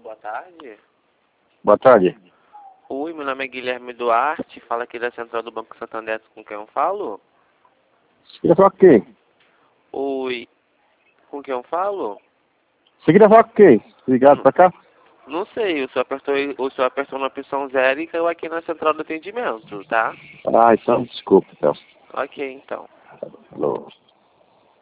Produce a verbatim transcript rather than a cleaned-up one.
boa tarde. Boa tarde. Oi, meu nome é Guilherme Duarte, fala aqui da Central do Banco Santander, com quem eu falo? Você queria falar com quem? Oi, com quem eu falo? Você queria falar com quem? Ligado pra cá? Não sei, o senhor apertou, o senhor apertou na opção zero e caiu aqui na Central do Atendimento, tá? Ah, então desculpa, então. Ok, então. Alô.